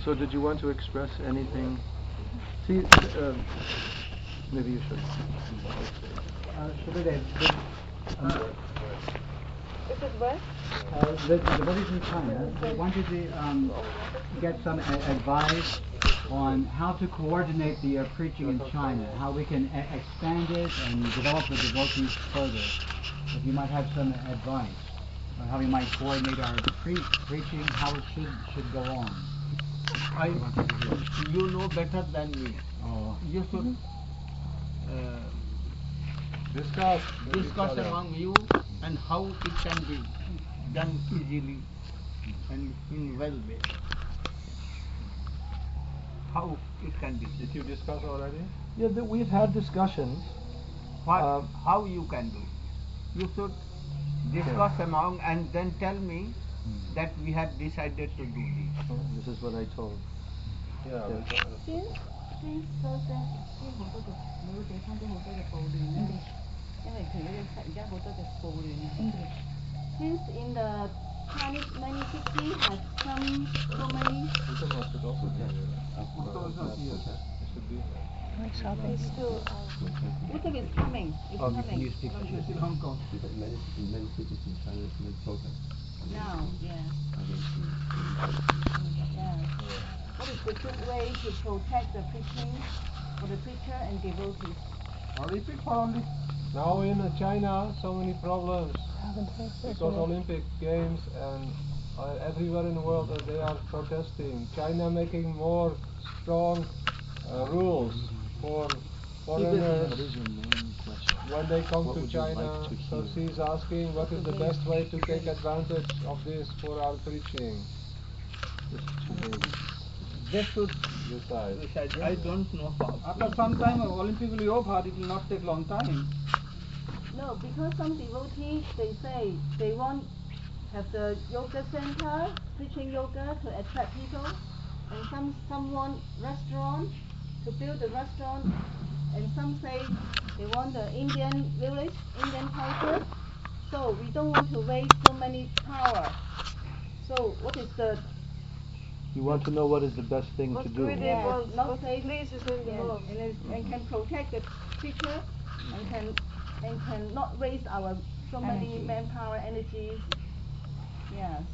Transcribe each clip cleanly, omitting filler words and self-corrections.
So did you want to express anything? See, maybe you should. This is where? The devotees in China, they wanted to get some advice on how to coordinate the preaching in China, how we can expand it and develop the devotees further. If you might have some advice on how we might coordinate our preaching, how it should go on. You know better than me. Oh. You should discuss among you and how it can be done easily and in well way. How it can be. Did you discuss already? Yeah, we've had discussions. How you can do? You should discuss among and then tell me that we have decided to do this. This is what I told. Yeah. Since process 啲好多嘅每個地方都好多嘅暴亂咧，因為佢而家好多嘅暴亂啊。Since in the Chinese many cities have so many. It's still. Uttar is coming. It's coming. You speak in Hong Kong. Many cities in China make protest. Now, yeah. Yeah. What is the good way to protect the preaching for the preacher and devotees? Now in China, so many problems because Olympic Games and everywhere in the world they are protesting. China making more strong rules for foreigners when they come to China. So she's asking what is the best way to take advantage of this for our preaching. They should decide. I don't know how. After some time, Olympic will be over. It will not take long time. No, because some devotees, they say they want have the yoga center, preaching yoga to attract people, and some want restaurant, to build a restaurant, and some say they want the Indian village, Indian culture. So we don't want to waste so many power. So what is the? You want to know what is the best thing to do. Yes, not say and can protect the preacher and can not waste our so many manpower, energies. Yes.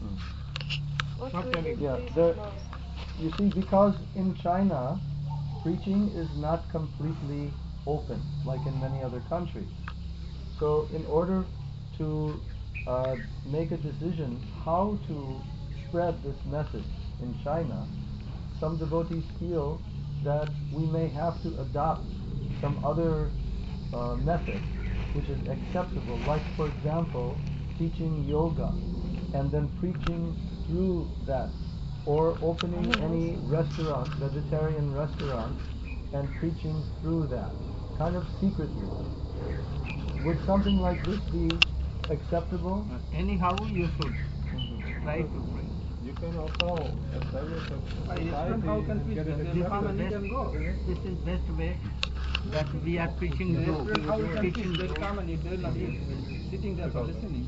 You see, because in China, preaching is not completely open like in many other countries. So in order to make a decision how to spread this message in China, some devotees feel that we may have to adopt some other method which is acceptable, like for example teaching yoga and then preaching through that, or opening any restaurant, vegetarian restaurant, and preaching through that, kind of secretly. Would something like this be acceptable? Anyhow, you should try to bring. You can also establish a society and get it accepted. This is best way that we are preaching How you can teaching. teach? They come and they will not be sitting there for listening.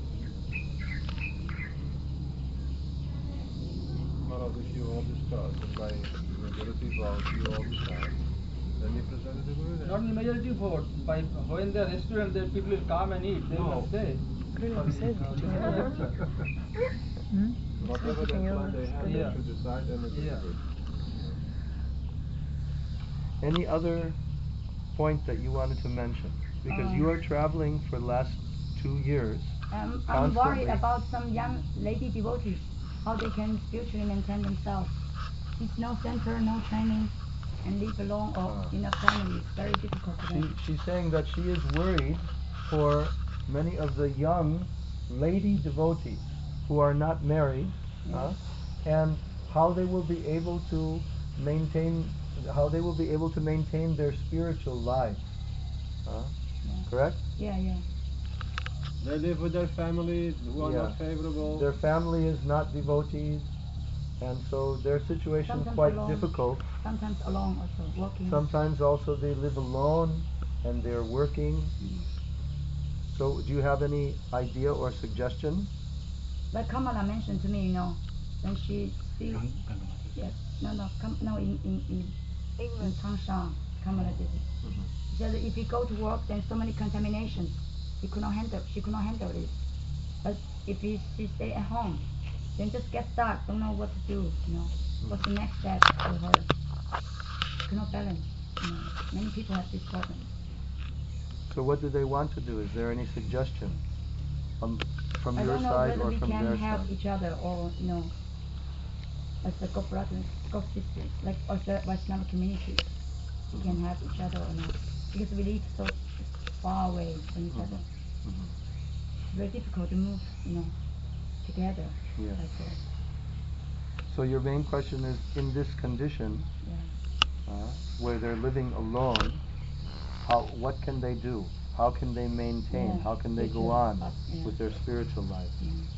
Maharaj, if you all discuss and by majority vote you all decide, then you present it to Gurudev. Not in majority vote. By when the restaurant, the people will come and eat. They will not stay. Whatever that plan they have, they should decide and agree to it. Any other point that you wanted to mention? Because you are traveling for the last 2 years. I'm worried about some young lady devotees, how they can spiritually maintain themselves. It's no center, no training, and live alone or in a family. It's very difficult for them. She's saying that she is worried for many of the young lady devotees who are not married, and how they will be able to maintain their spiritual lives. Correct? Yeah. They live with their family who are not favorable. Their family is not devotees, and so their situation is quite difficult. Sometimes alone also, working. Sometimes also they live alone and they're working. So do you have any idea or suggestion? Like Kamala mentioned to me, when she Yes. No. In Tangshan, Kamala did it. She said that if he go to work, then so many contaminations. She could not handle it. But if she stay at home, then just get stuck, don't know what to do. What's the next step for her? Cannot balance. Many people have this problem. So what do they want to do? Is there any suggestion from I your don't know side whether or we from can their help side? each other or as the God brothers, God sisters, like as the Vaishnava community, we can help each other or not, because we live so far away from each other. It's very difficult to move, together. Yeah. Like that. So your main question is, in this condition, where they're living alone, what can they do? How can they maintain? Yeah, How can they go on with their spiritual life?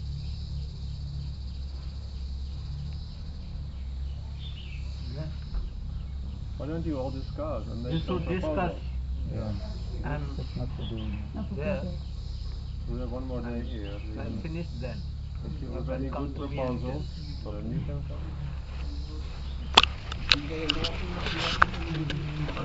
Why don't you all discuss and make You some should discuss. proposals? And there, We have one more day here. and finish then. If you have can any come good to me and proposals, then you can come.